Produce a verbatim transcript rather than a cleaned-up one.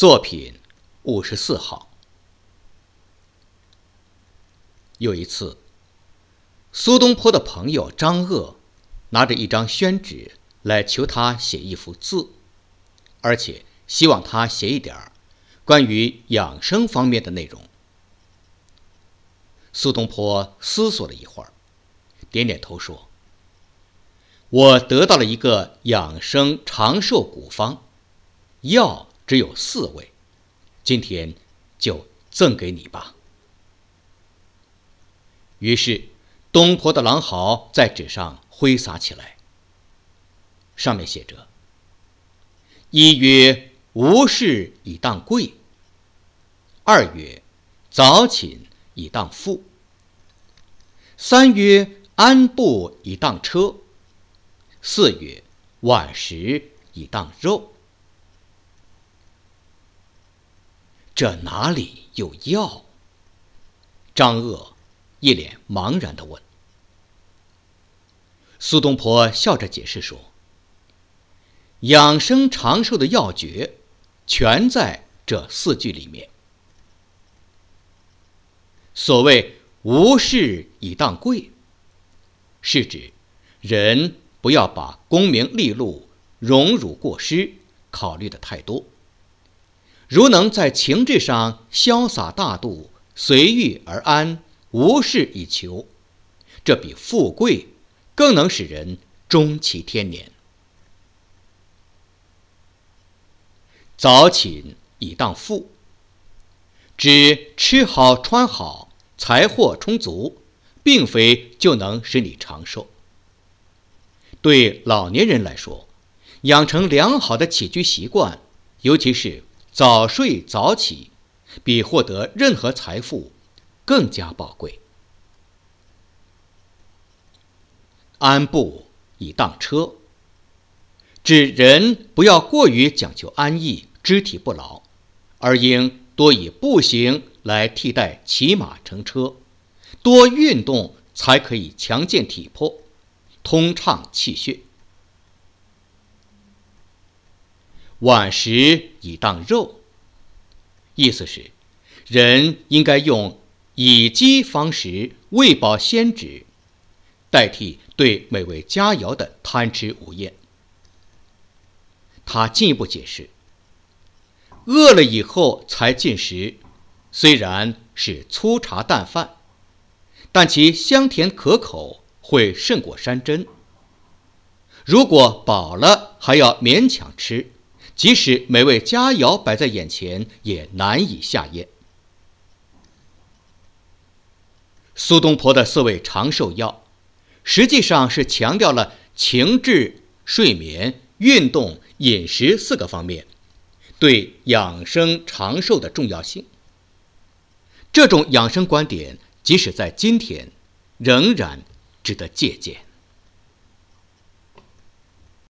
作品五十四号。有一次，苏东坡的朋友张鄂拿着一张宣纸来求他写一幅字，而且希望他写一点关于养生方面的内容。苏东坡思索了一会儿，点点头说：“我得到了一个养生长寿古方，药只有四味，今天就赠给你吧。”于是东坡的狼毫在纸上挥洒起来，上面写着：一曰无事以当贵，二曰早寝以当富，三曰安步以当车，四曰晚食以当肉。这哪里有药？张鄂一脸茫然地问。苏东坡笑着解释说：养生长寿的要诀全在这四句里面。所谓无事以当贵，是指人不要把功名利禄、荣辱过失考虑得太多，如能在情志上潇洒大度，随遇而安，无事以求，这比富贵更能使人终其天年。早寝以当富，指吃好穿好，财货充足，并非就能使你长寿。对老年人来说，养成良好的起居习惯，尤其是早睡早起，比获得任何财富更加宝贵。安步以当车，指人不要过于讲究安逸，肢体不劳，而应多以步行来替代骑马乘车，多运动才可以强健体魄，通畅气血。晚食以当肉，意思是人应该用以饥方食，喂饱先止，代替对美味佳肴的贪吃无厌。他进一步解释，饿了以后才进食，虽然是粗茶淡饭，但其香甜可口，会胜过山珍。如果饱了还要勉强吃，即使美味佳肴摆在眼前，也难以下咽。苏东坡的四味长寿药，实际上是强调了情志、睡眠、运动、饮食四个方面对养生长寿的重要性。这种养生观点，即使在今天，仍然值得借鉴。